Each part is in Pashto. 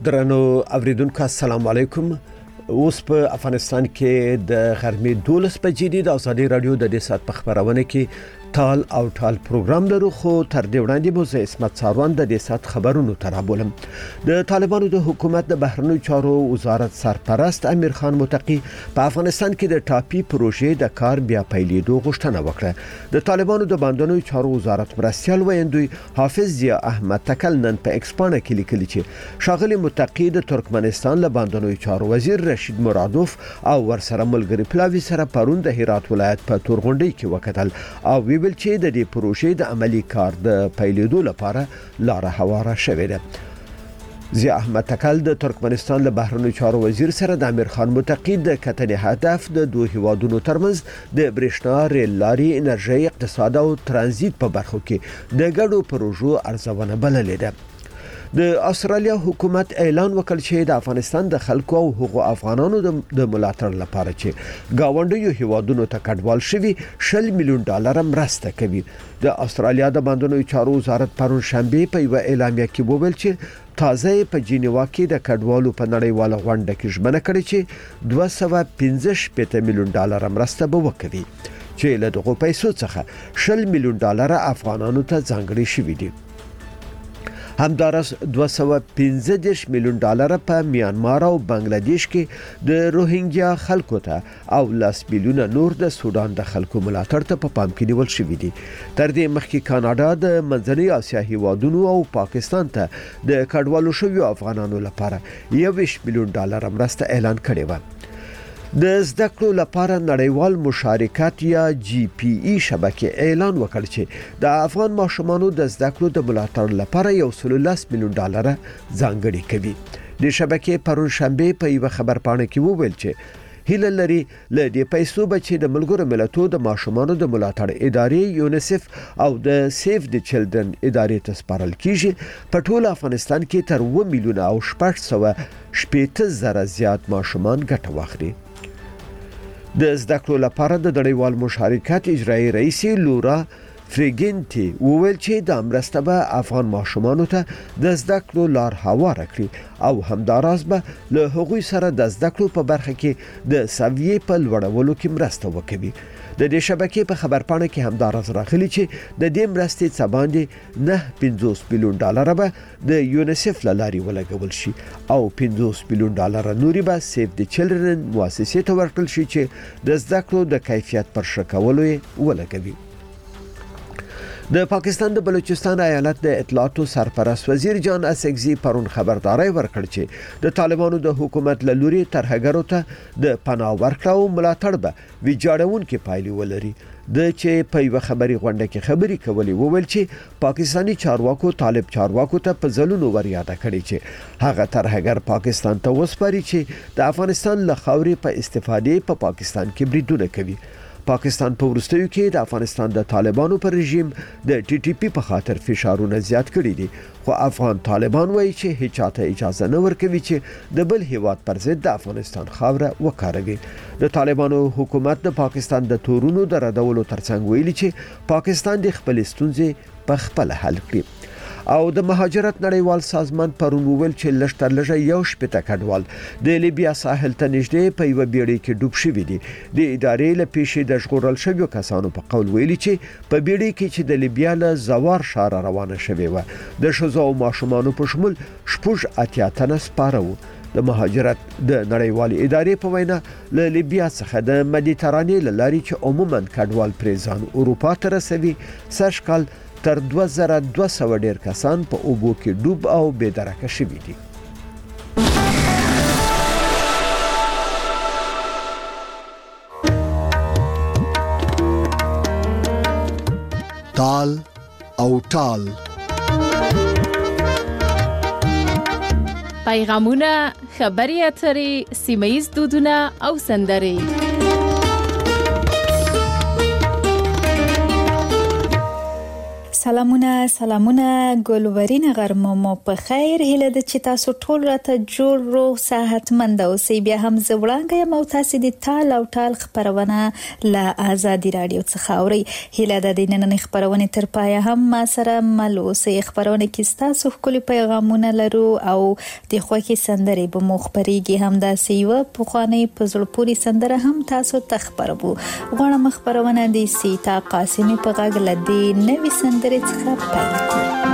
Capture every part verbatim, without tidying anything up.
درنو اوریدونکو السلام علیکم. اوس په افغانستان کې د غرمې دولس بجې دي. د ازادي رادیو د دې سات په خبرونه کې تال او ټال پروګرام لرو، خو تر دې وړاندې مو زه اسمت ساروان د دې سات خبرونو ترابولم. د طالبانو د حکومت د بهرنیو چارو وزارت سرپرست امیر خان متقی په افغانستان کې د ټاپي پروژې د کار بیا پیلېدو غوښتنه وکړه. د طالبانو د باندنیو چارو وزارت مرستیال ویندوی حافظ ضیا احمد تکل نن په ایکسپانه کې لیکلي چې ښاغلي متقی د ترکمنستان له باندنیو چارو وزیر رشید مرادوف او ورسره ملګری پلاوی سره پرون د هرات ولایت په تورغونډي کې وکتل او ویل چې د دې پروژې د عملی کار د پیلېدو لپاره لار هواره شوې ده. ضیا احمد تکل د ترکمنستان له بهرنیو چارو وزیر سره د امیر خان متقی د کتنې هدف د دوه هیوادونو ترمنځ د برېښنا ریل لارې، انرژي، اقتصاد او ترانزیت په برخو کې د ګډو پروژو ارزونه بللې ده. د استرالیا حکومت اعلان وکړ چې د افغانستان د خلکو او حقوق افغانانو د ملاتړ لپاره چې گاونډیو هیوادونو ته کډوال شوي شل میلیون ډالر مرسته کوي. د استرالیا د باندنیو چارو وزارت پرون شنبه په یو اعلامیه کې وویل چې تازه په جنیوا کې د کډوالو په نړیواله غونډه کې ژمنه کړې چې دوه سوه پنځه شپږ میلیون ډالر مرسته به وکړي چې له دغو پیسو څخه شل میلیون ډالر افغانانو ته ځانګړي شوي دي. همدارس دوه سوه پنځه میلیون ډالر په میانمار او بنگلاديش کې د روهینګیا خلکو ته او لاس میلیونه نور د سودان د خلکو ملاتړ ته په پام کې نیول شوی دي. تر دې مخکې کاناډا د منځنۍ اسیا هیوادونو او پاکستان ته د کډوالو شویو افغانانو لپاره یوویشت میلیون ډالر مرسته اعلان کړې و. د زده کړو لپاره نړیوال مشارکت یا جی پی ای شبکې اعلان وکړ چې د افغان ماشومانو د زده کړو د ملاتړ لپاره یو سل لس میلیون ډالر ځانګړي کوي. د شبکې پرون شنبه په یو خبرپاڼه کې وویل چې هیله لري له دې پیسو بچي د ملګرو ملتونو د ماشومانو د ملاتړ ادارې یونیسف او د سیف د چلډرن ادارې ته سپارل کیږي. په ټول افغانستان کې تر اووه میلیونه او شپږ سوه شپږ زره زیات ماشومان ګټه واخلي. د زده کړو لپاره د نړیوال مشارکت اجرایی رئیس لورا فریګنټي وویل چې د مرسته به افغان ماشومانو ته د زده کړو لار هواره کړي او همداراز به له هغوی سره د زده کړو په برخه کې د سویې په لوړولو کې مرسته وکړي. د دې شبکې په خبرپاڼه کې همداراز راغلي چې د دې مرستې څخه باندې نه پنځوس میلیون ډالر به د یونیسف له لارې ولګول شي او پنځوس میلیون ډالر نوري به سیف د چلډرن مؤسسې ته ورکړل شي چې د زده کړو د کیفیت پر ښه کولو یې ولګوي. د پاکستان د بلوچستان ایالت د اطلاعاتو سرپرست وزیر جان اسکزي پرون خبرداري ورکړ چې د طالبانو د حکومت له لوري ترهګرو ته د پناه ورکړه او ملاتړ به ویجاړونکې پایلې ولري. د چې په یو خبري غونډه کې خبري کولې وویل چې پاکستانی چارواکو طالب چارواکو ته په ځلونو وریاده کړي چې هغه ترهګر پاکستان ته وسپاري چې د افغانستان له خاورې په استفادې په پا پاکستان کې بریدونه کوي. پاکستان په ورستیو کې د افغانستان د طالبانو پر رژیم د ټي ټي پی په خاطر فشارونه زیات کړي دي، خو افغان طالبان وایي چې هیڅ چاته اجازه نه ورکوي چې د بل هیواد پر ضد د افغانستان خاوره وکاروي. د طالبانو حکومت د پاکستان د تورونو د ردولو ترڅنګ ویلي چې پاکستان د خپل ستونزې په خپل حل کړي. او د مهاجرت نړیوال سازمان پرون ویل چې لشتر لږه یو شپته کډوال د لیبیا ساحل ته نږدې په یو بیړۍ کې ډوب شوي دي. د ادارې له پیښې د ژغورل شویو کسانو په قول ویلي چې په بیړۍ کې چې د لیبیا له زوار ښار روانه شوې و د ښځو او ماشومانو په شمول شپږ اتیا تنه سپاره وو. د مهاجرت د نړیوالې ادارې په وینا له لیبیا څخه د مدیترانې له لارې چې عموما کډوال پرې ځان اروپا ته رسوي سږکال تر دوه زره دوه سوه ډیر کسان په اوبو کې ډوب او بې درکه شوي دي. تال او ټال پیغامونه، خبري اترې، سیمه‌ییز دودونه او سندرې. سلام سلامونه سلامونه ګلورین غرمه مو په خیر هله د چې تاسو ټول راته جوړ روغ صحتمند اوسئ. بیا هم زوړانګه یم او تاسو د تال او ټال خبرونه له آزادي رادیو څخه اورئ. هله د نننۍ خبرونه تر پای هم ما سره مل اوسئ. خبرونه کې تاسو خپل پیغامونه لرو او د خوښي سندرې به مو خبريږي. هم دا سیو په خواني په زړپوري سندره هم تاسو تخبربو. غواړم خبرونه د سیتا قاسمی په غږ لدی نوې سندرې څخه پیل کړو.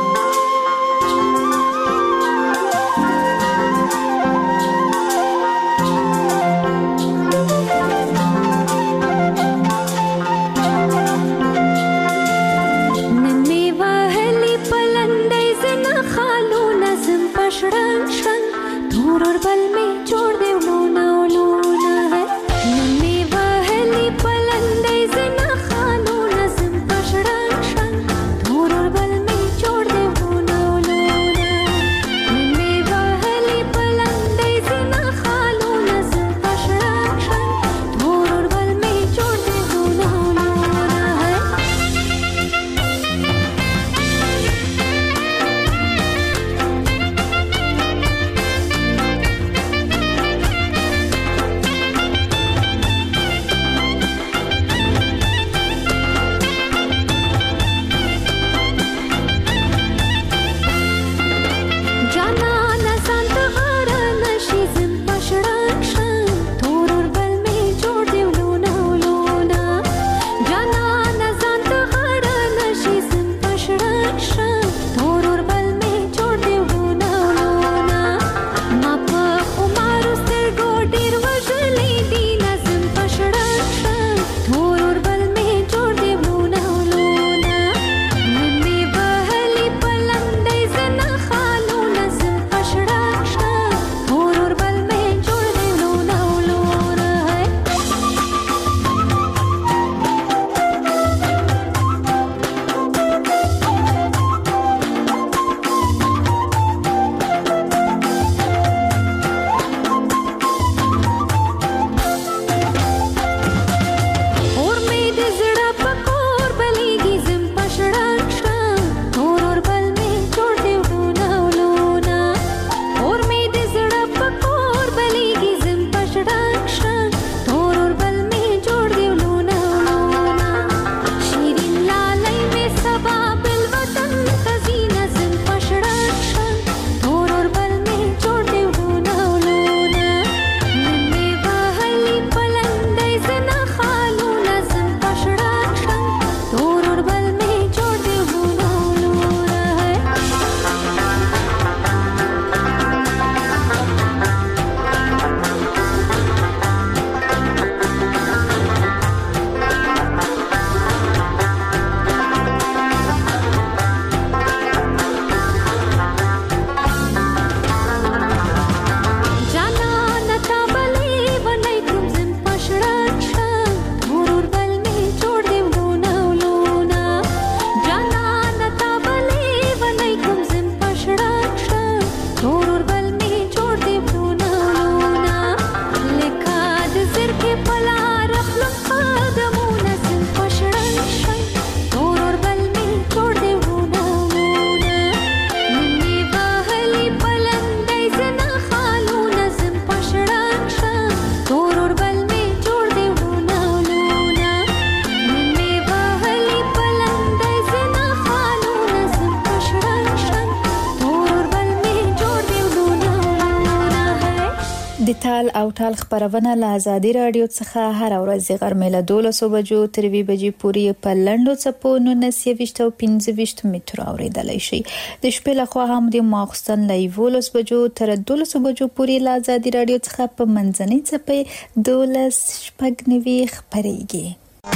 د تال او ټال خبرونه له آزادي رادیو څخه هر ورځ غرمه له دولسو بجو تر وی بجې پورې په لندو چپو نونسیويشت او پنځويشت متر اوریدلای شي. د شپې له خوا هم د ماخستن له یولس بجو تر دولسو بجو پورې له آزادي رادیو څخه په منځنۍ چپې دولس شپږ نوي خبريږي.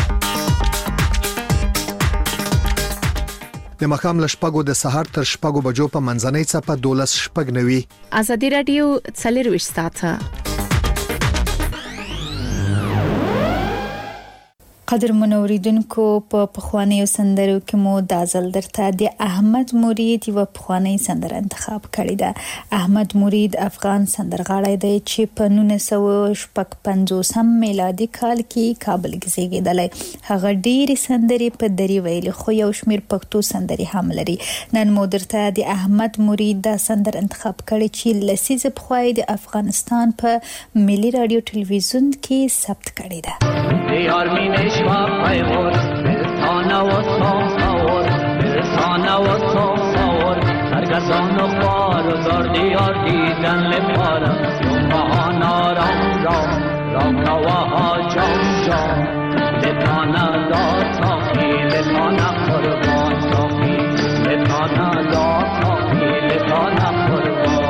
د مخام لشپګو د سحر تر شپګو بجو په منځنۍ چپه دولس شپږ نوي. آزادي رادیو څلرويشت ساعته قدر منوریدونکو په پخوانیو سندرو کې مو د ازل درته د احمد مرید یو پخوانی سندر انتخاب کړی ده. احمد مرید افغان سندرغاړی دی چې په نولس سوه پنځوس میلادي کال کې کابل کې زیږیدلی. هغه ډېری سندرې په دری ویلي خو یو شمیر پښتو سندرې هم لري. نن مو درته د احمد مرید دا سندر انتخاب کړی چې لسیزه پخوای د افغانستان په ملي رادیو ټلویزیون کې ثبت کړی ده. دیار می نشوا پیور برسانه و ساور برسانه و ساور سرگردان و خوار و زار دیار دیدن لپارم یومهانا رام رام رام نواها جام جام لطانه دار ساخی لطانه قربان ساخی لطانه دار ساخی لطانه قربان.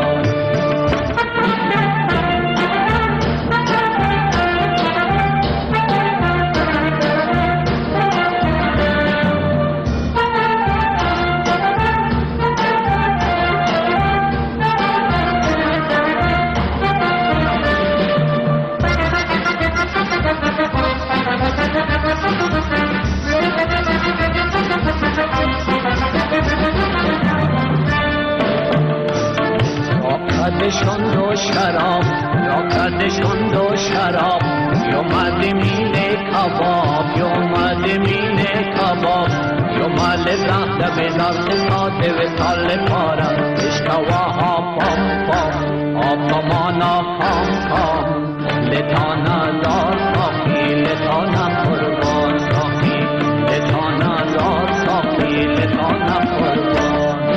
کردشون دو شراب یا کردشون دو شراب یومد میله کباب یومد میله کباب یومد زخت بیدار ساده و سال پارا اشکواها پام پام آپامانا کام کام لطانا دار ساخی لطانا قربان ساخی لطانا دار ساخی لطانا قربان.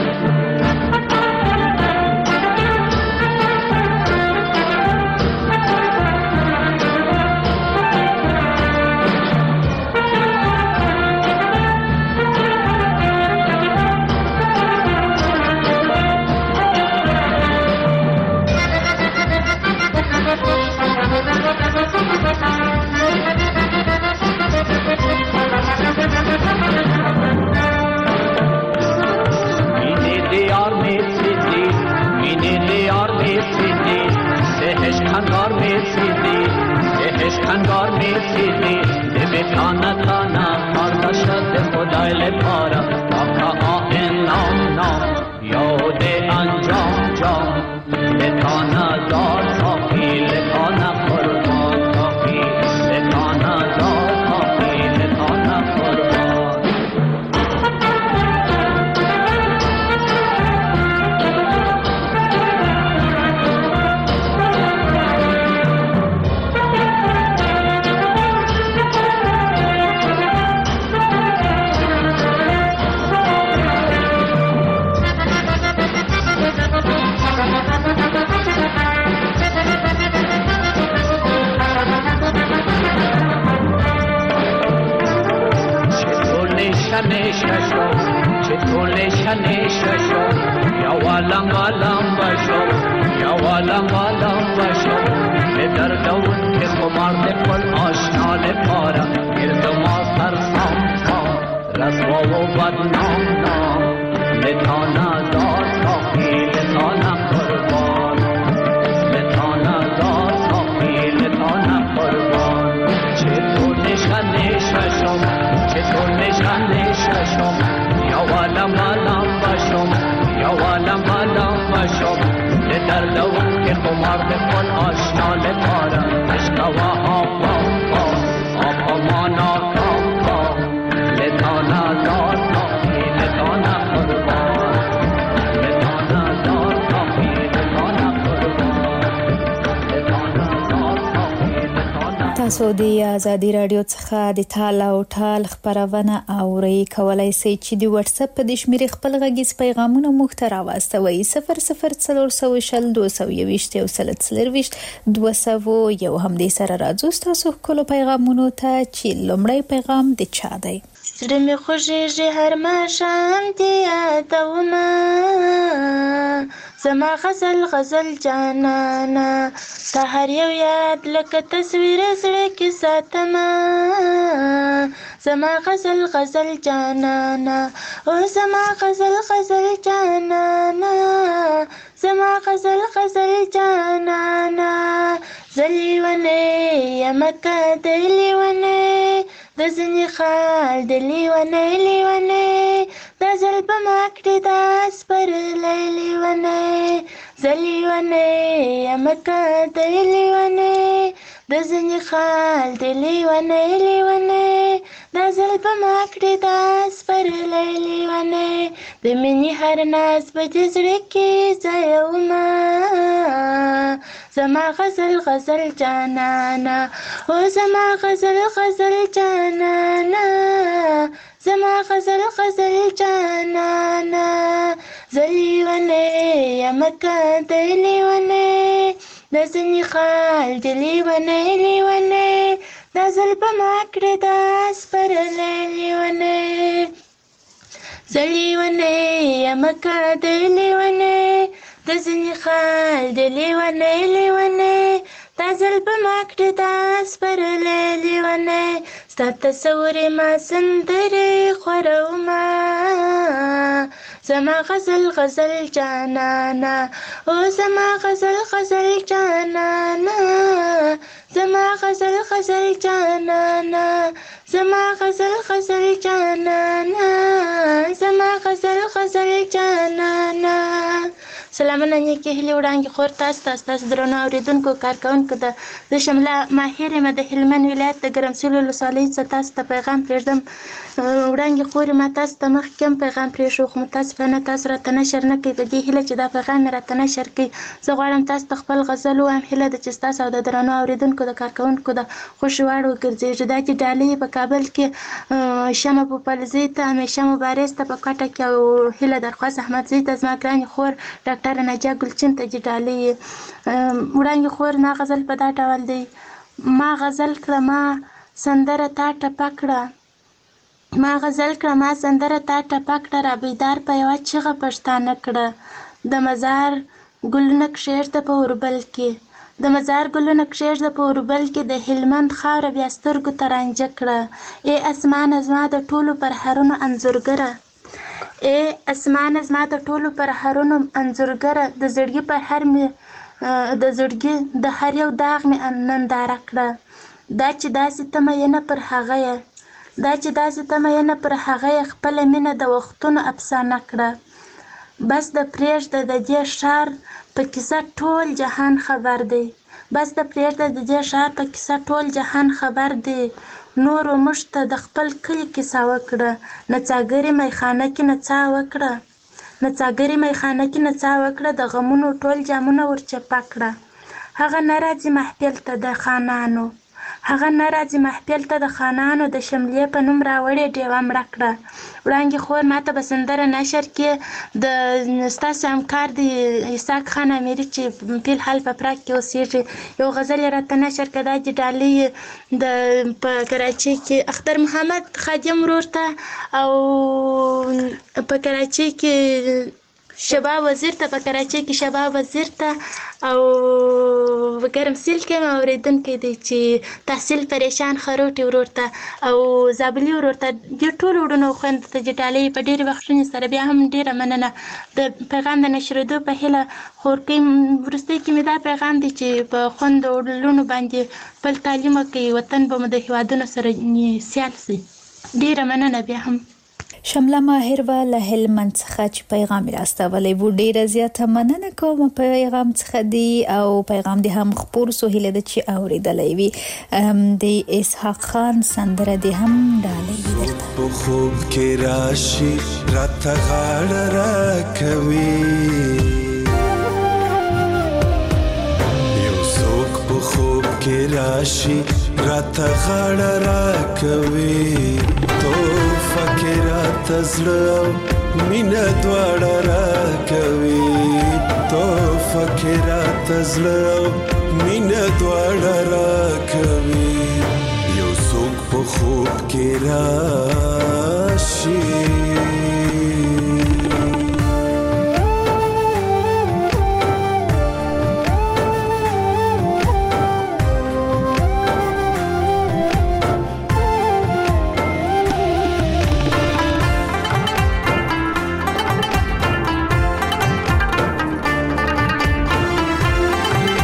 تاسو د آزادي رادیو څخه د تال او ټال خبرونه اورئ. کولای شئ چې د واتس اپ په شمیرې خپل غږیز پیغامونه مخ ته راوستوئ. صفر صفر څلور سوه شل دوه سوه یوویشت یو سل څلرویشت دوه سوه یو هم دې سره راځو تاسو خپل پیغامونو ته چې لومړی پیغام د چا دی. زړه مې خوږېږي هر ماښام دې یادومه زما غزل غزل جانانا تا هر یو یاد لکه تصویر زړه کې ساتمه زما غزل غزل جانانا او زما غزل غزل جانانا زما غزل غزل جانانا زلیونه یمکه دلیونه د ځینې خال د لیونی لیونی دا ځل به ما کړې دا سپرلی لیونی زه لیونی یمه که دی لیونی د ځینې خال د لیونی لیونی دا ځل به ما کړې دا سپرلی لیونی د مینې هر ناز به د زړه کې ځایومه زما غزل غزل جانانا او زما غزل غزل جانانا زما غزل غزل جانانا زه لیونی یمه که دی لیونی د ځینې خال د لیونی لیونی دا ځل به ما کړې دا سپرلی لیونی زه لیونی یمه که دی لیونی د ځینې خال د لیونی لیونی دا ځل به ما کړې دا سپرلی لیونی ستا تصور یې ما سندرې خورومه زما غزل غزل جانانا او زما غزل غزل جانانا زما غزل غزل جانانا زما غزل غزل جانانا زما غزل غزل جانانا سلامونه نیکې هیلې وړاندې خور تاسو ته ستاسو درنو اورېدونکو کارکوونکو د زه شمله ماهر یم د هلمند ولایت د ګرمسیر ولسوالۍ څخه تاسو ته پیغام پرېږدم وړاندې خور ما تاسو ته مخکې هم پیغام پرېښو خو متاسفانه تاسو راته نشر نه کوئ په دې هیله چې دا پیغام مې راته نشر کوي زه غواړم تاسو ته خپل غزل ووایم هیله ده چې ستاسو او د درنو اورېدونکو د کارکوونکو د خوښې وړ وګرځېږي دا چې ډالۍ په کابل کې شمه پوپلزۍ ته همیشه مبارز ته په کوټه کې او هیله درخواست احمدزۍ ته زما ګرانې خور ډاکټر نجا ګلچین ته چې ډالۍ وړاندې خور ما غزل په دا ډول دی ما غزل کړه ما سندره تا ټپه کړه ما غزل کړه ما سندره تا ټپه کړه را بیدار په یوه چیغه پښتانه کړه د مزار ګلونه کښېږده په اوربل کې د مزار ګلونه کښېږده په اوربل کې د هلمند خاوره بیا سترګو ته رانجه کړه ای اسمانه زما د ټولو پرهرونو انځورګره ای اسمانه زما د ټولو پرهرونو انځورګره د زړګي په هر مې د زړګي د هر یو داغ مې ننداره کړه دا چې داسې ته مینه پر هغه یې دا چې داسې ته مینه پر هغه یې خپله مینه د وختونو افسانه کړه بس د پرېږده د دې ښار په کیسه ټول جهان خبر دی بس د پرېږده د دې ښار په کیسه ټول جهان خبر دی نورو موږ ته د خپل کلي کیسه وکړه نڅاګرې میخانه کې نڅا وکړه نڅاګرې میخانه کې نڅا وکړه د غمونو ټول جامونه ورچپه کړه هغه نه راځي محفل ته د خانانو هغه نه راځي محفل ته د خانانو د شملې په نوم راوړې ډیوه مړه کړه وړاندې خور ما ته به سندره نشر کې د ستاسو همکار د اسحاق خان امیري چې فی الحال په پراګ کې اوسېږي یو غزل یې راته نشر کړه دا چې ډالۍ د په کراچۍ کې اختر محمد خادم ورور ته او په کراچۍ کې شباب وزیر ته په کراچۍ کې شباب وزیر ته او ګرمسیر کې مې اورېدونکی دی چې تحصیل پریشان خروټي ورور ته او زابلي ورور ته دې ټولو وروڼو خویندو ته چې ډالۍ په ډېرې بخښنې سره بیا هم ډېره مننه د پیغام د نشرېدو په هیله خورکۍ وروستۍ کې مې دا پیغام دی چې په خویندو لوڼو باندې خپل تعلیم وکړي وطن به مو د هېوادونو سره سیال شي ډېره مننه بیا هم شمله ماهر و له هلمند څخه چې پیغام راستولی و ډیره زیاته مننه کوم پیغام څخه دی او پیغام دی هم خپور سو هیله ده چې اوریدلی وي د اسحاق خان سندره دی هم ډالۍ په خوب کې راشي راته غاړه راکوي یو څوک په خوب کې راشي راته غاړه راکوي فکرات زړه مینه دواړه راکوي تو فکرات زړه مینه دواړه راکوي یو څوک په خوب کې راشي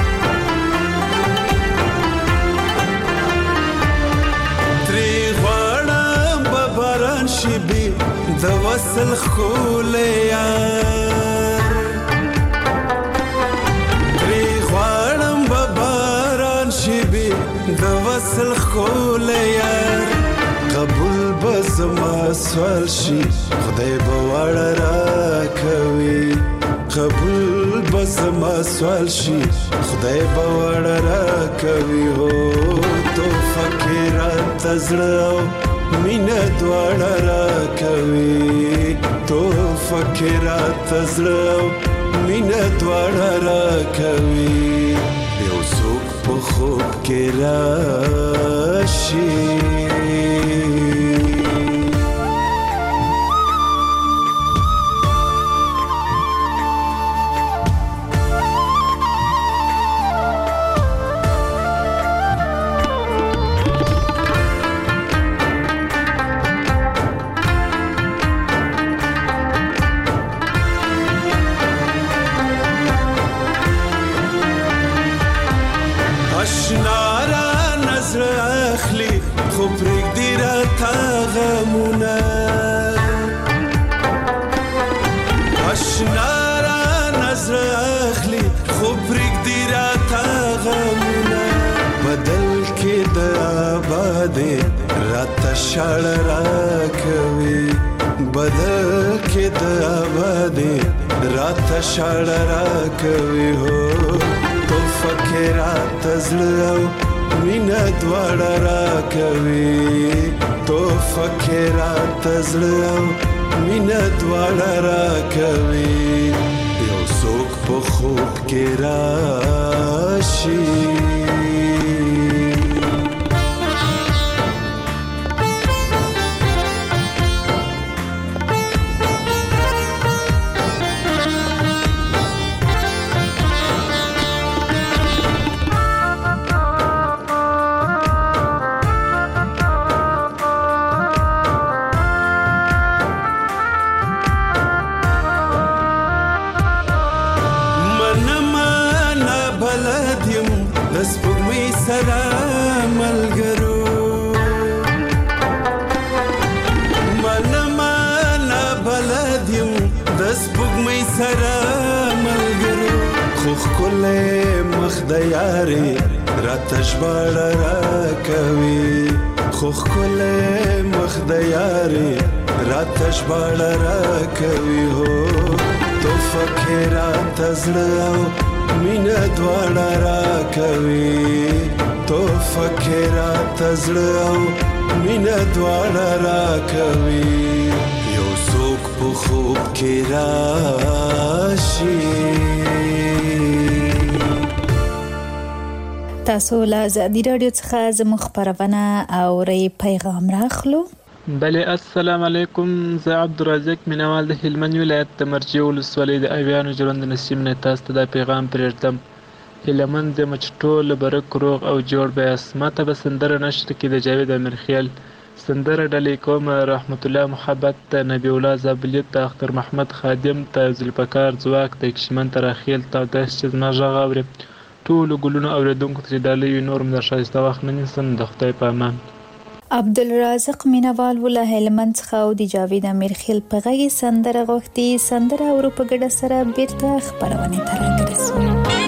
غواړي شبي د وصل خولې یار ترې غواړم به باران شبي د وصل خولې یار قبول به زما سوال شي خدای به واړه راکوي قبول به زما سوال شي خدای به واړه راکوي هو تو فکرات زړه مینه دواړه راکوي تو فکرات زړه مینه دواړه راکوي یو څوک په خوب کې راشي شړ راکوي بدل کې د آبادي رات شړ راکوي هو تو فکرات زړه مینه دواړه راکوي تو فکرات زړه مینه دواړه راکوي یو څوک په خوب کې راشي یاري راتش باړه راکوي خو خله مخ د یاري راتش باړه راکوي هو تو فکرات زړه مینه دواړه راکوي تو فکرات زړه مینه دواړه راکوي یو څوک په خوب کې راشي تاسو له ازادي رادیو څخه زموږ خبرونه او ری پیغام راخلو. بله السلام علیکم، زه عبدالرزاق مینوال د هلمند ولایت د مرجې ولسوالۍ د اویانو ژوند نسیم نه تاسو ته دا پیغام پرېږدم. هلمند د مچ ټول برک روغ او جوړ بیاست. ماته به سندره نشته کې د جاوید امیرخیل سندره ډلې کوم رحمت الله محبت ته نبی الله زابلیت ته اختر محمد خادم ته ذوالفقار ځواک ته کشمن ته راخیل ته داس چې زما غږ اوري ټول ګلونو اوریدونکو ته ډالۍ نورم در شایسته وخت نه نیسم. د خدای په امان. عبدالرزاق مینوال ولا هلمند څخه او د جاوید امیرخیل په غږی سندره غوښتي سندره اورو په ګډه سره بیرته خبرونه تر راګرځو.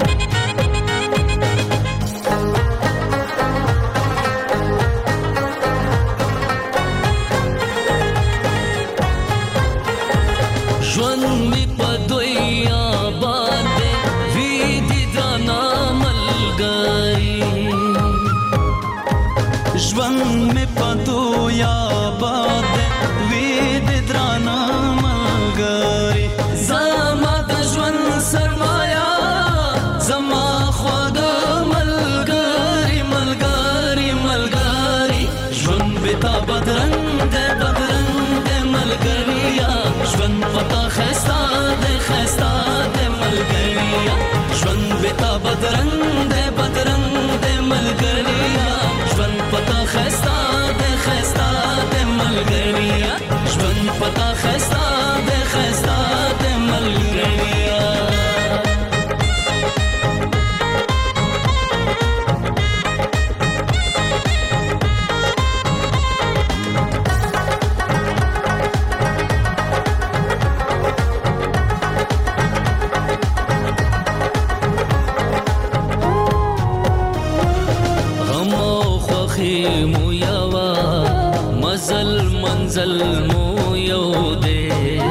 ژوند می په دوی آباد دی وی دي دانا ملګری ژوند می په دوی آباد دی وی دي دانا ملګری زما د ژوند سرمایا زما خواږه ملګری ملګری ملګری ژوند به تا بدرنګ دی بدرنګ دی ملګریا ژوند پتا خستا دے خستا دے ملګریا ژوند بتا بدرنګ دے بدرنګ دے ملګریا ژوند پتا خستا دے خستا دے ملګریا ژوند پتا خستا دے خستا دے ملګریا مزل منزل مو یو دی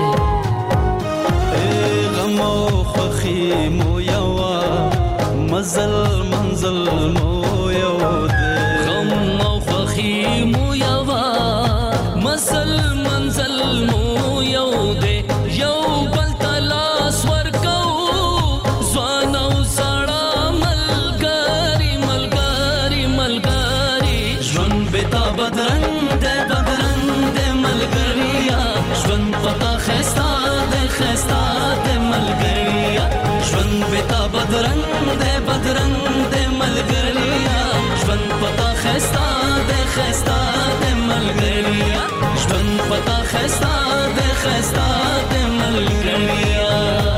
غم او خوخي مو یو مزل منزل مو یو دی غم او خوخي مو یو مزل منزل مو یو دی یو بل تلاس ورکو ځوان او سړا ملګری ملګری ملګری ژوند بتا بدرنګ دی بدرنګ دی ملګریا ژوند پتا خستا دی خستا دی ملګریا ژوند بتا بدرنګ دی بدرنګ دی ملګریا ژوند پتا خستا دی خستا دی ملګریا ژوند پتا خستا دی خستا دی ملګریا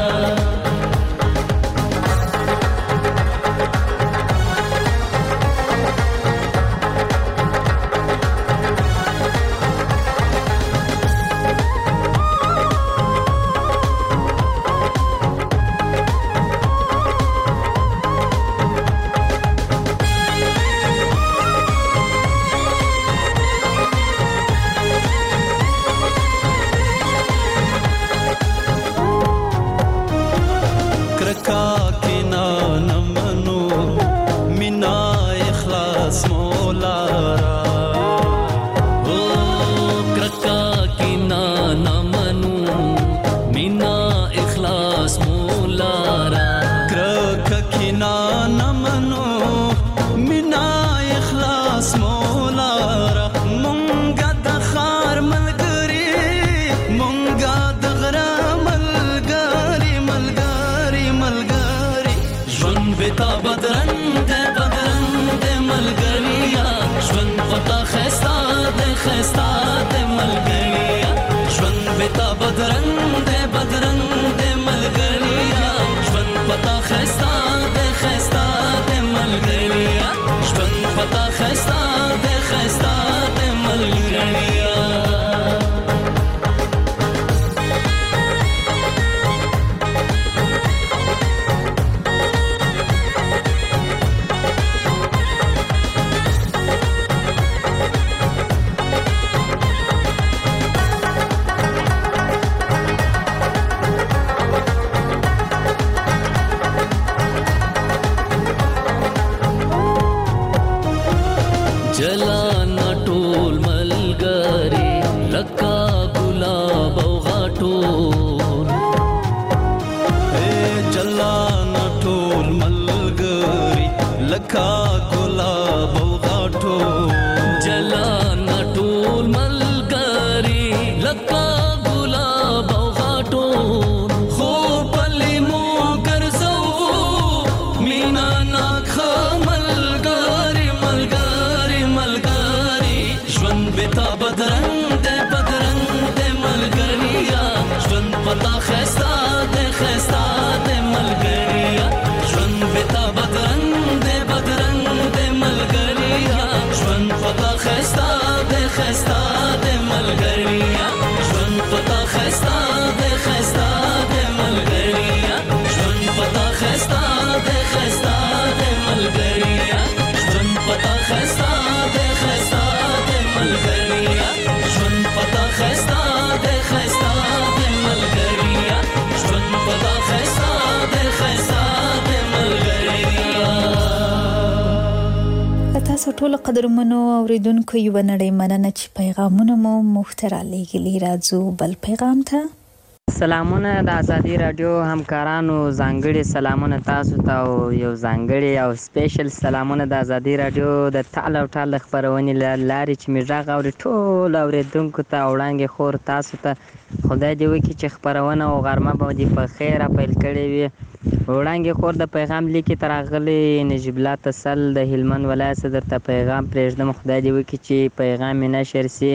تاسو ټول قدرمنو اوریدونکو یو نړۍ مننه چې پیغامونه مو محترم لګلی راځو بل پیغام ته سلامونه د ازادي رادیو همکارانو ځانګړي سلامونه تاسو ته او یو ځانګړي او سپیشل سلامونه د ازادي رادیو د تعال او ټال خبرونې لاري چې میږه غوړي ټول اوریدونکو ته وړاندې خور تاسو ته خدای دې وکړي چې خبرونه او غرمه به دې په خیر پیل کړي وي وړاندې خور د پیغام لیکي ترغلي نجیب الله تسل د هلمند ولایت صدر ته پیغام پرېږدم خدای دې وکړي چې پیغام یې نشر سي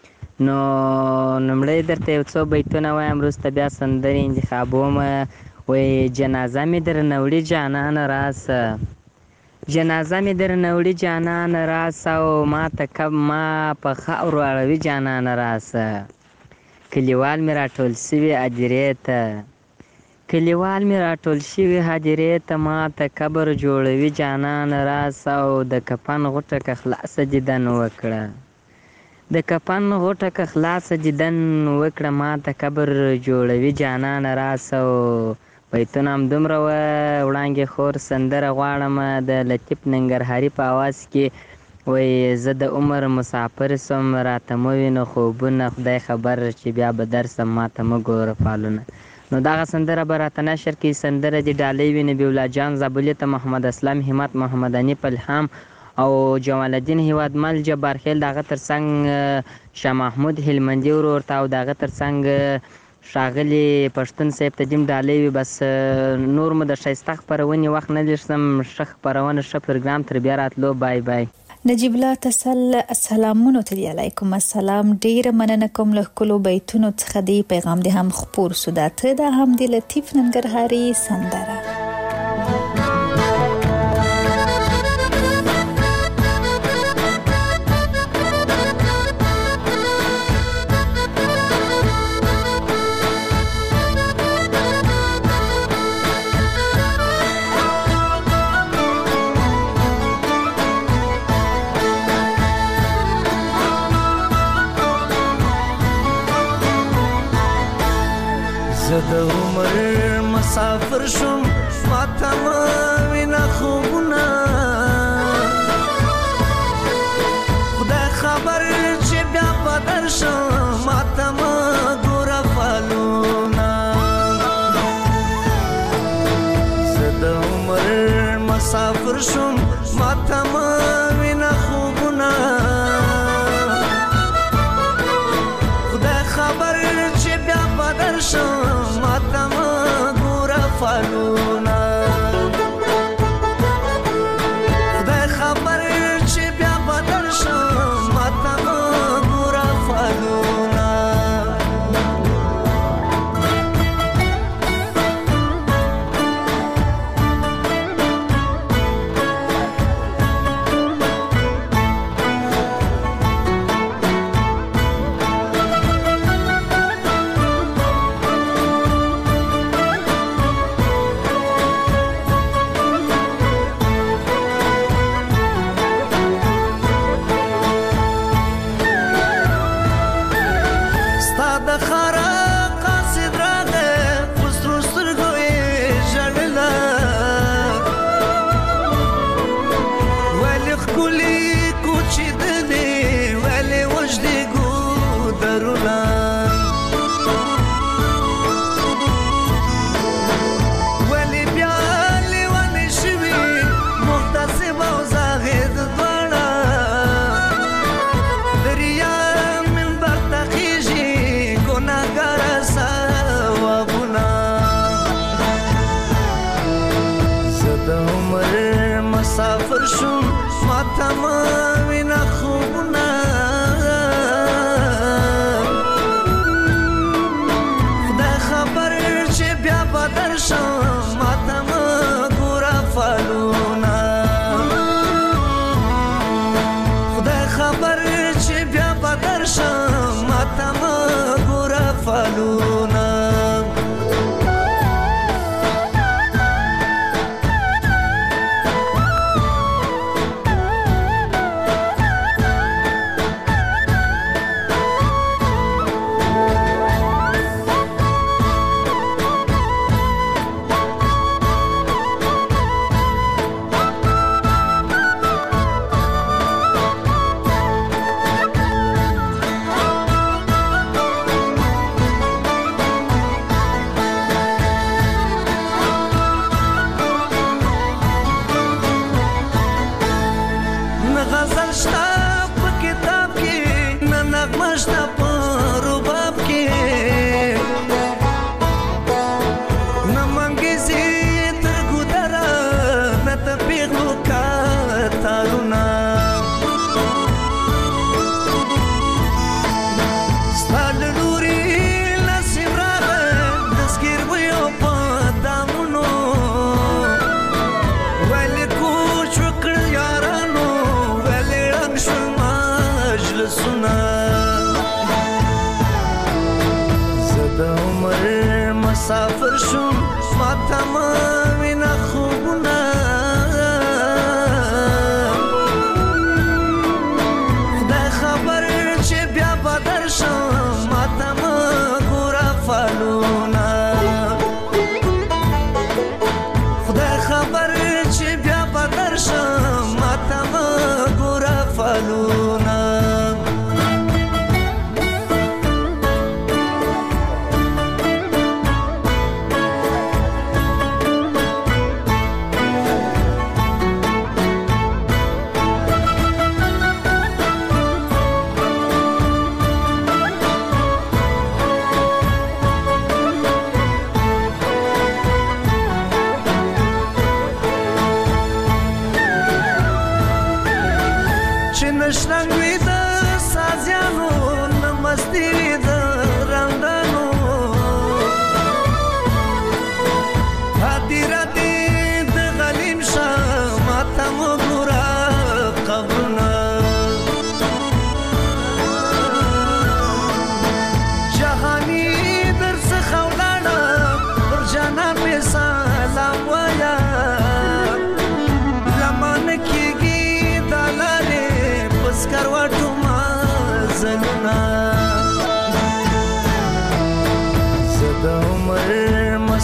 نو نمړی درته یو څو بیتونه وایم وروسته بیا سندرې انتخابوم وایي جنازه مې درنه وړي جانان راسه جنازه مې درنه وړي جانان راسه او ما ته کب ما په خاورو اړوي جانان راسه کلیوال مې راټول سوي هدیرې ته کلیوال مې راټول شوي هدیرې ته ما ته قبر جوړوي جانان راسه او د کفن غوټه که خلاصه دیدن وکړه د کفن غوټه که خلاصه دیدن وکړه ماته قبر جوړوي جانان راسه او بیتونه هم دومره وه وړانګې خور سندره غواړم د لطیف ننګرهاري په اواز کې وایي زه د عمر مسافر سم راته مه وینه خوبونه خدای خبر چې بیا به درسم ماته مه ګوره فالونه. نو دغه سندره به راته نشر کړي. سندره د ډالۍ وي نبي الله جان زابلي ته محمد اسلام همت محمد انیف الهام او جمال الدین هیوادمل جبار خیل دغه ترڅنګ شاه محمود هلمندي ورور ته او دغه ترڅنګ ښاغلي پښتون صاحب ته دیم ډالۍ وي. بس نور مو د ښایسته خپرونې وخت نه لرسم. ښه خپرونه ښه پروګرام تر بیا راتلو. بای بای. نجیب الله تسل السلامونو ته دی علیکم السلام. ډیره مننه کوم له کلو بیتونو څخه دی پیغام دی هم خپور سودا ته د هم دی لطیف ننګرهاري سندره. د عمر مسافر شم ماته مه وینه خوبونه خدای خبر چې بیا به درشم ماته مه ګوره فالونه زه د عمر مسافر شم ماته مه وینه خوبونه خدای خبر چې بیا به درشم فالونه خدای خبر چې بیا به درشم ماته مه ګوره فالونه مسافر شم ماته مه وینه خوبونه خدای خبر چې بیا به درشم ماته مه ګوره فالونه خدای خبر چې بیا به درشم ماته مه ګوره فالونه مسافر شم ماته مه وینه خوبونه خدای خبر چې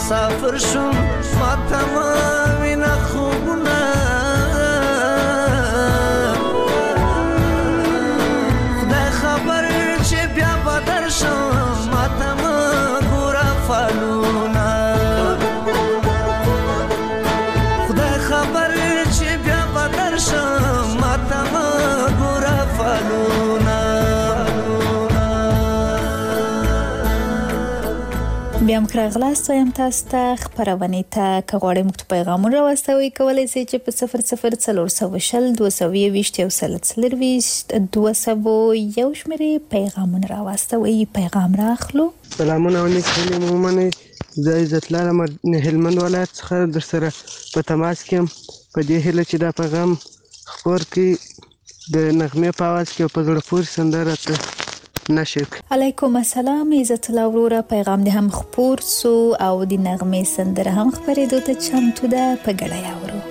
مسافر شوم ما تمامین خوبونه خدای خبر چې بیا بدر شم ما تم ګوره فالونه خدای خبر چې بیا بدر شم ما تم ګوره فالونه. بیا مخراغلاست وایم تاسو ته خبرونه ته کغوړې مکتوب پیغامونه راوستوي کولای شئ چې په صفر صفر څلور سوه شل دوه سوه یوویشت یو سل څلرویشت دوه سوه یو شمېرې پیغامونه راوستوي. پیغام راخلو. سلامونه علیکم مومنه زه عزت لرم هلمند ولایت څخه در سره په تماس کې په دې هیله چې دا پیغام خبر کې د نغمه په आवाज کې په زړه پورې سندره ته نشک. علیکم السلام عزت الله وروره پیغام دې هم خبر سو او د نغمه سندره هم خبرېدو ته چمتو ده په ګډه یاورو.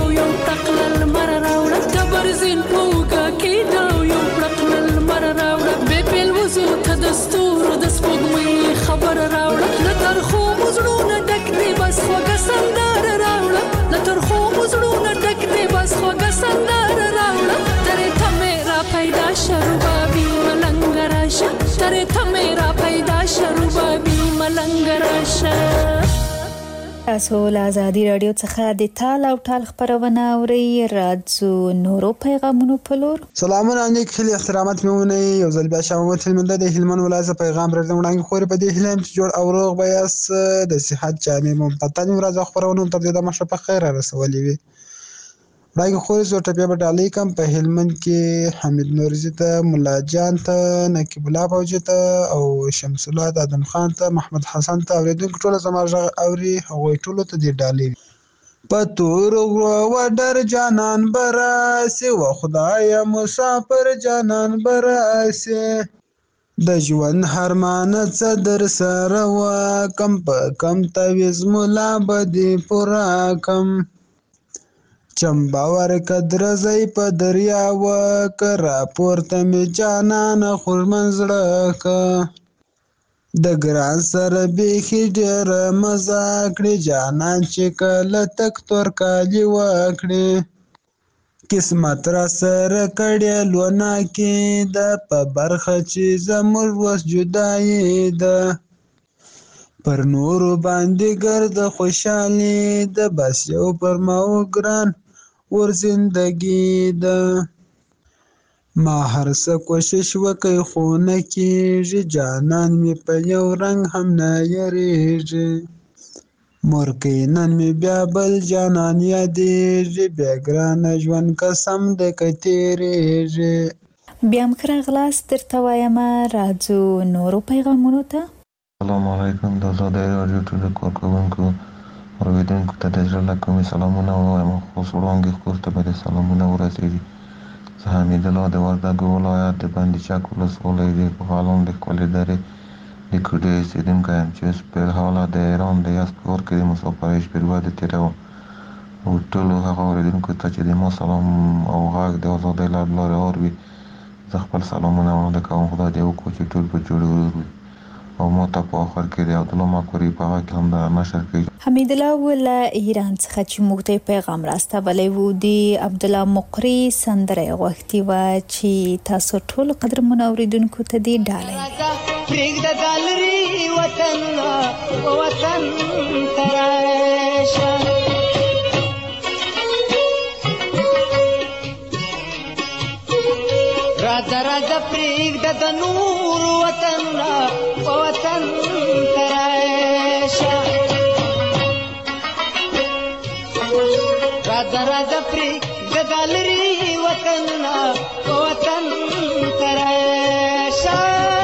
Zin pouga ke da yo prakal mar raura تاسو له آزادي رادیو څخه د تال او ټال خبرونه اورئ. راځو نورو پیغامونو په لور. سلامونه علیک خلی احترامات میونه یو ځل بیا شامت هلمند د هلمند ولایت پیغام راځم وړاندې خوري په دې هلم چې جوړ او روغ بیاس د صحت جامع ممتاز ورځ خبرونه تر دې د مشه په خیر رسولې وي. راګه خوري زو ټپه په ډالۍ کم په هلمند کې حمید نورزی ته مولا جان ته نقیب الله فوجي ته او شمس الله ادم خان ته محمد حسن ته اوریدونکو ټول زموږ اوري هغه ټول ته دی ډالۍ پتور و ډر جانان براسي و خدای مسافر جانان براسي د ژوند هرمان څه در سره و کم په کم تویز مولا بدی پورا کم چمباور قدر زئی په دریا و کرا پورته می جانان خور منځړه ک د ګران سره بیخي ډیر مزه کړی جانان چې کله تک تور کالی وکړي قسمت را سره کړی لونه کې د په برخه چې زموږ وس جدایي ده پر نورو باندې ګرد خوشحالي د بس یو پر ماو ګران ور زندگی ده ما هر څه کوشش وکي خو نه کیږي جانان می په یو رنگ هم نه یریږي مورکې نن می بیا بل جانان یادېږي بیا ګران ژوند قسم د کتیریږي. بیا مخره غلاس درته وایم. راځو نورو پیغامونو ته. السلام علیکم د آزادۍ راډیو ټول کارکوونکو اوریدونکو ته د زړه له کومې سلامونه وایم. خصوص وړاندې خور ته به د سلامونه ورسېږي. زه حمید الله د وردګو ولایت د بندي چک ولسوالۍ د غالم د ښکلې درې د کوډې اوسېدونکی یم چې اوس په حاله د ایران د یزد ښار کې د مسافرۍ شپېلوه تېروم او ټولو هغه اوریدونکو ته چې د ما سلام او غږ د ازادۍ له لارې اوري زه خپل سلامونه وړاندې کوم. خدای دې وکړي چې ټول په جوړ ورور وي او ما ته په آخر کې د عبدالله مکوري په هغه کې هم د نشر کوي. حمید الله له ایران څخه چې موږ ته پیغام راستولی و د عبدالله مقری سندره غوښتې وه چې تاسو ټول قدرمنو اوریدونکو ته دې ډالۍ پرېږده دالري وطنونه وطن ته راشه راځه راځه پرېږده د نور وطنونه وطن ته راشه راځه راځه پرېږده د لرې وطنونه وطن ته راشه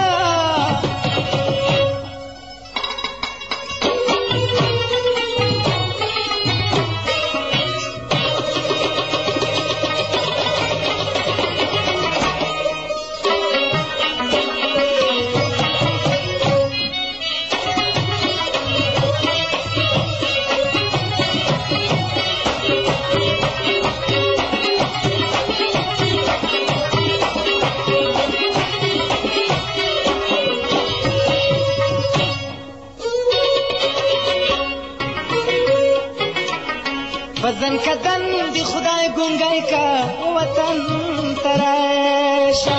وطن کدن دی خدای گنگای کا وطن تراشه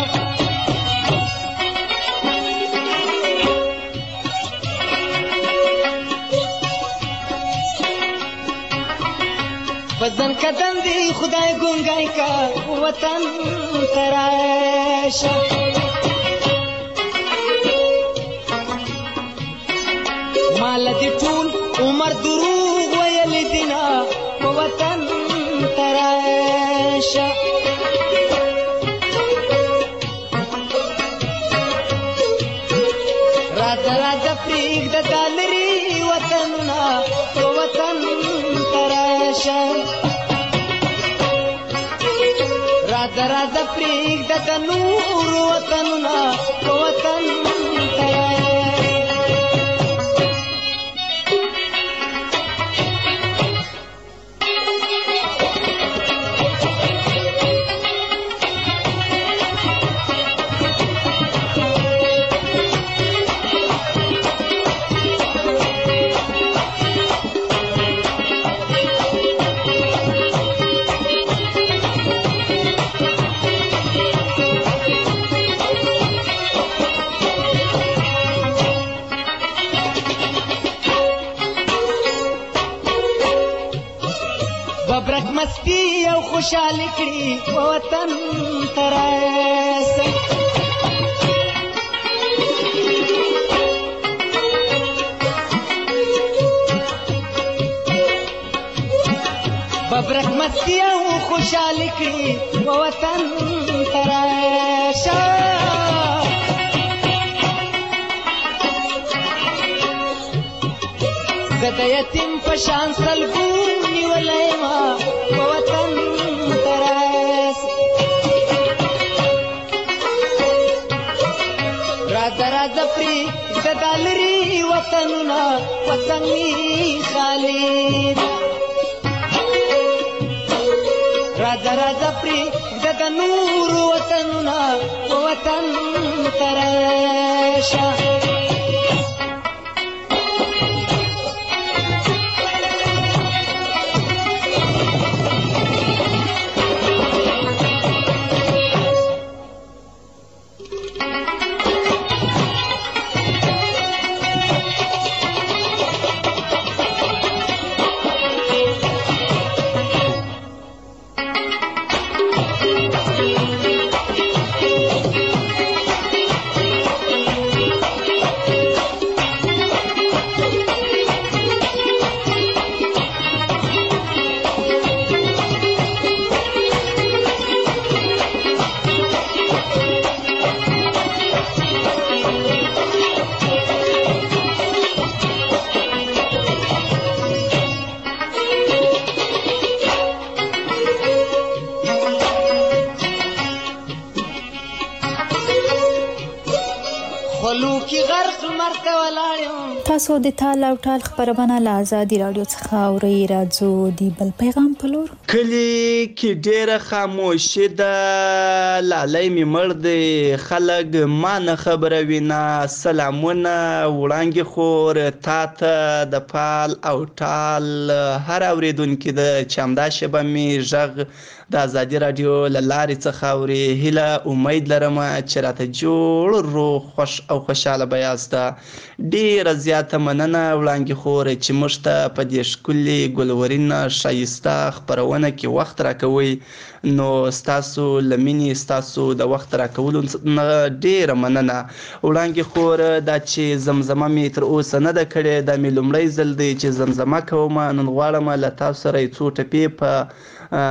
وطن کدن دی خدای گنگای کا وطن تراشه مال دی ټول عمر دروغ ویل دینا وطن تراشه راځه راځه پرېږده دا لرې وطنونه وطن تراشه راځه راځه پرېږده د نور وطنونه وطن تراشه او خوشحالي کړي وطن ته راسئ ببرک مستی او خوشحالي کړي وطن ته راشه زه د یتیم په شان سلګو نیولی ما وطن ته راسه راځه راځه پرېږده دا لرې وطنونه وطن مې خالي راځه راځه پرېږده د نورو وطنونه وطن ته راشه تاسو د تال او ټال خبرونه له آزادي رادیو څخه اورئ. راځو د بل پیغام په لور. کلی کې ډېره خاموشي ده، لالی مې مړ دی، خلک ما نه خبروي نه. سلامونه وړانګې خور تا ته د پال او ټال هر اورېدونکي ده چې همدا شیبه مې غږ د آزادي رادیو له لارې څخه اوري. هیله امید لرم چې راته جوړ روغ خوش او خوشحاله به یاست. ډېره زیاته مننه وړانګې خور چې موږ ته په دې ښکلې ګلورین ښایسته خپرونه کې وخت راکوئ. نو ستاسو له مینې ستاسو د وخت راکولو نه ډېره مننه. وړانګې خور دا چې زمزمه مې تر اوسه نه ده کړې، دا مې لومړی ځل دی چې زمزمه کوم. نن غواړم له تاسو سره یو څو ټپې په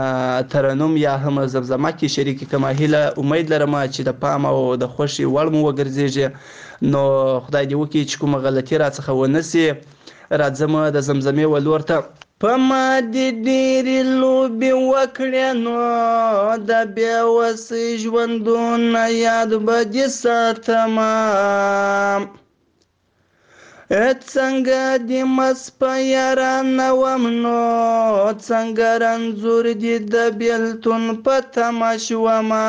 ترنم یا هم زمزمه کې شریکې کړم. هیله امید لرم چې د پام او د خوښې وړ مو وګرځېږي. نو خدای دې وکړي چې کومه غلطي راڅخه ونه سي. راځم د زمزمې ولور ته. په ما دې ډېرې لوبې وکړې نو د بېوسۍ ژوندونه یاد به دې ساتمه. څنګه دې مس په یارانه وم نو څنګه رنځور دې د بېلتون په تمه شومه.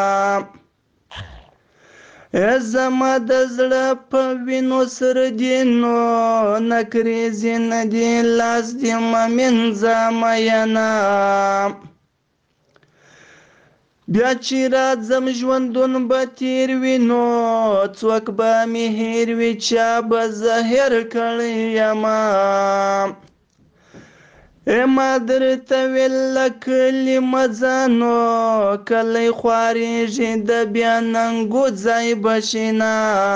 زما د زړه په وینو سره دې نو نکریزې نه دې لاس دې مه مینځه مینه. بیا چې راځم ژوندون به تیر وي نو څوک به مې هیر وي چا به زه هیر کړی یمه. ما درته ویل کلي مه ځه نو کلی خوارېږي د بیا ننګو ځای به شینه.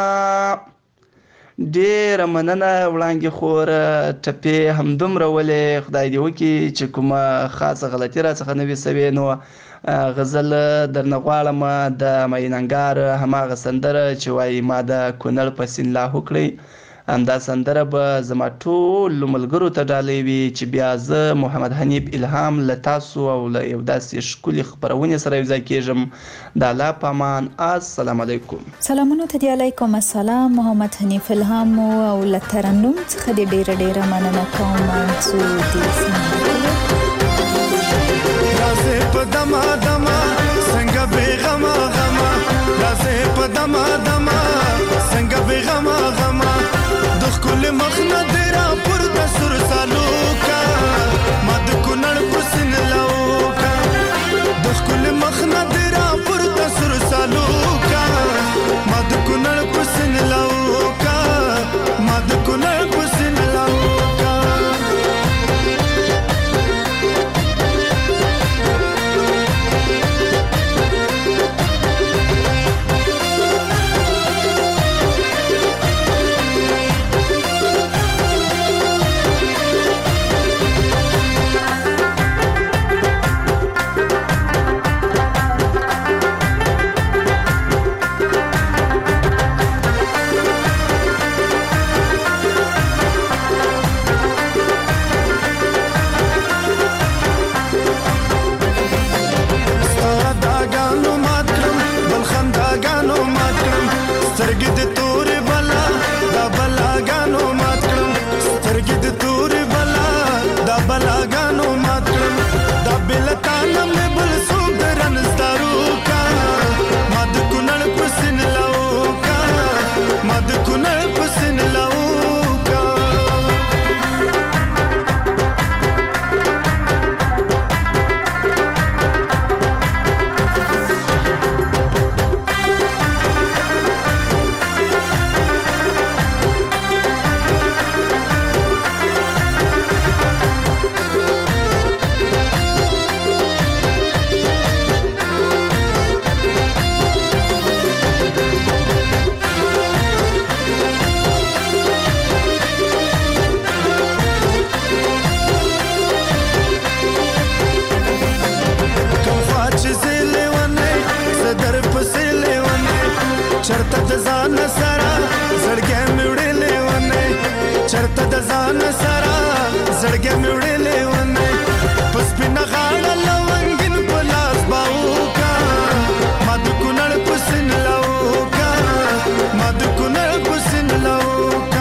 ډېره مننه وړانګې خور، ټپې همدومره ولې. خدای دې وکړي چې کومه خاصه غلطي راڅخه نه وي سوې. نو غزل درنه غواړم د میننګار هماغه سندره چې وایي ما د کونړ په سیند لاهو کړی. همدا سندره به زما ټولو ملګرو ته ډالۍ وي چې بیا زه محمد حنیف الهام له تاسو او له یو داسې ښکلې خپرونې سره یوځای کېږم. د الله په امان. السلام علیکم. سلامونه ته دې علیکم السلام. محمد حنیف الهام او له ترنم څخه دې ډېره ډېره مننه کوم. څو دې رازه په دما دما څنګه بیغما غما، رازه په دما دما څنګه بیغما غما. د خپل مخ نه درا پر د سر سالو کا ما د کونړ پسن لاو کا. د خپل مخ نه درا پر د سر سالو کا ما د کونړ پسن لاو کا ما د کونړ پسن لاو کا. ځان سره زړګې مې وړلې ونه چرته د ځان سره زړګې مې وړلې ونه پس پنه غاړه لونګین په لاس باوکا ما د کونړ پسن لاوکا ما د کونړ پسن لاوکا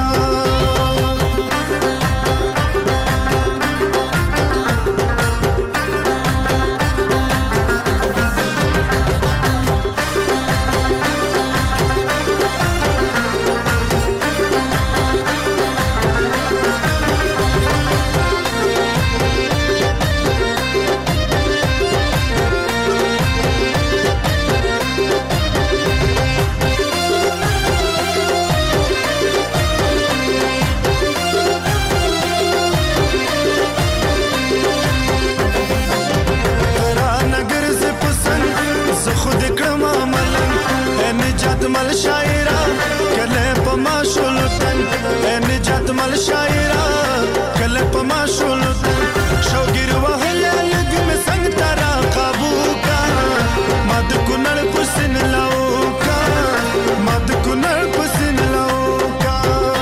مل شاعرا کله په ما شولتن ان جات مل شاعرا کله په ما شولتن شوګیر وهله لګم څنګه ترا قابو کا مد کونړ پسن لاو کا مد کونړ پسن لاو کا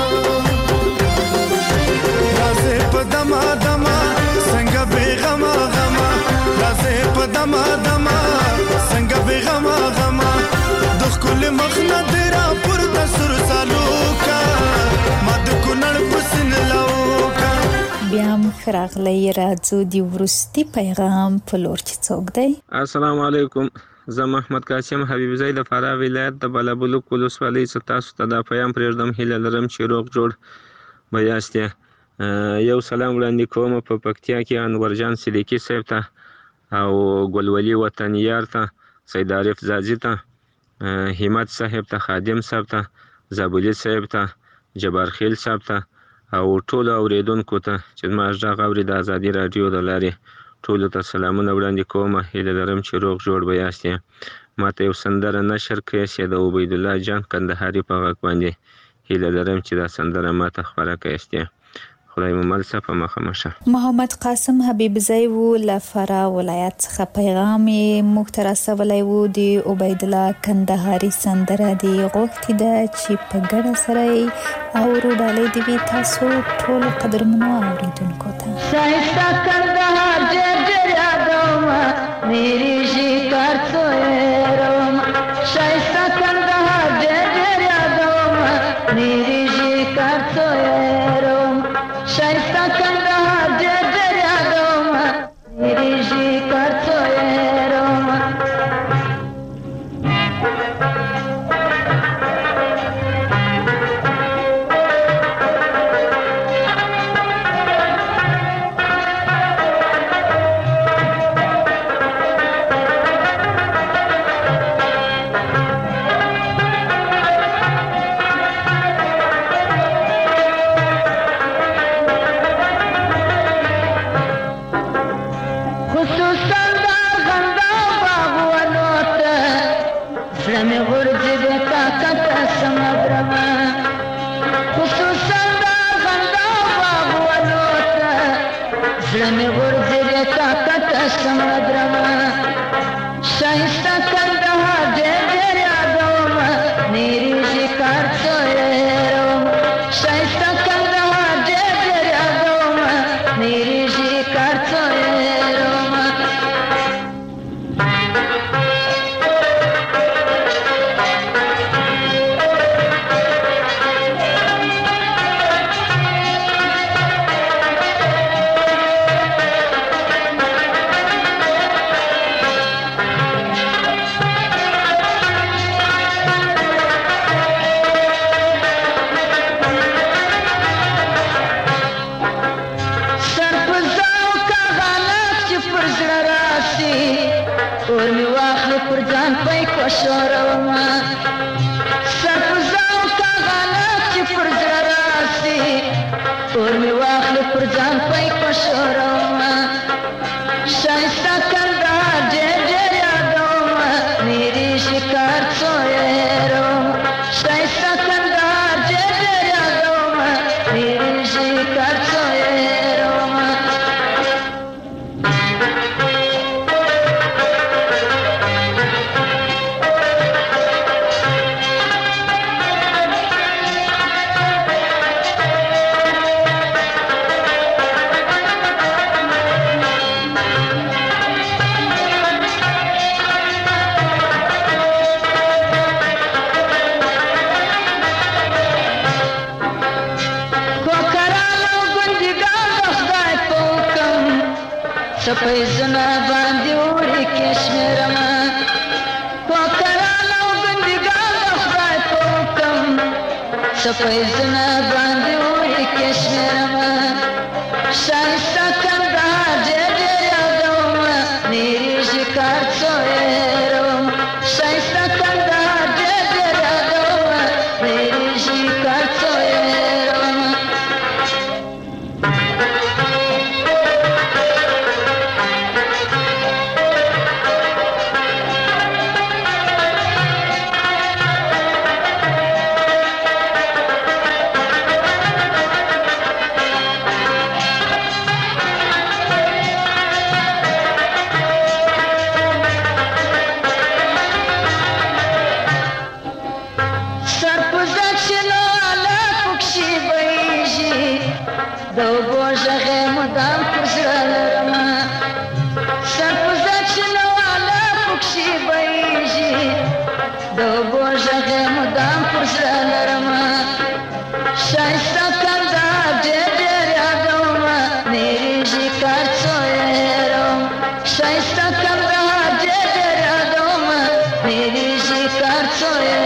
رازه په دما دما څنګه بیغما غما رازه په دما دما څنګه بیغما غما کل مخنا تیرا پر تسر سالو کا مد کونړ پسن لاو کا بیا مخراغلی راځو دی ورستی پیغام په لور چې څوک دی. السلام علیکم، زه محمد قاسم حبیب زئی د فراه ولایت د بلبلک ولسوالۍ څخه تاسو ته د پیغام پرېږدم. هیله لرم چې روغ جوړ به یاست. یو سلام وړاندې کوم په پکتیا کې انورجان صدیقي صاحب ته او ګلولي وطنیار ته، سید عارف زازي ته، همت صاحب ته، خادم صاحب ته، زابلی صاحب ته، جبار خیل صاحب ته او ټولو اوریدونکو ته چې زما غږ اوري د ازادي راډیو د لارې ټولو ته سلامونه وړاندې کوم. هیله لرم چې روغ جوړ به یاست. ماته یو سندره نشر کړئ چې د عبید الله جان کندهاري په غږ باندې. هیله لرم چې دا سندره ماته خپره کړئ. خدای مو مل صفه مخمشه. محمد قاسم حبیب زئی و لفرا ولایت څخه پیغام مخترسه ولای و دی عبید الله کندهاري سندره دی غوښتي ده چې په ګډه سره او روډالې دی وی تاسو ټول قدرمنو اوریدونکو ته. شایسته کندهار ډېر ډېر یادوم میری شکر څوېروم شایسته کندهار ډېر ډېر یادوم میری شکر څوېروم شایسته کندهار ډېر ډېر یادوم میری شکر څوېروم سپیزونه باندې وړي کشمیرما کوکران او بندګان د خدای په حکم سپیزونه باندې وړي کشمیرما ښایسته کندهار ډېر ډېر یادومه نیریږي کار څو هېروم ښایسته کندهار ډېر ډېر یادومه نیریږي کار څو هېروم ښایسته کندهار ډېر ډېر یادومه نیریږي کار څو هېروم ښایسته کندهار ډېر ډېر یادومه نیریږي کار څو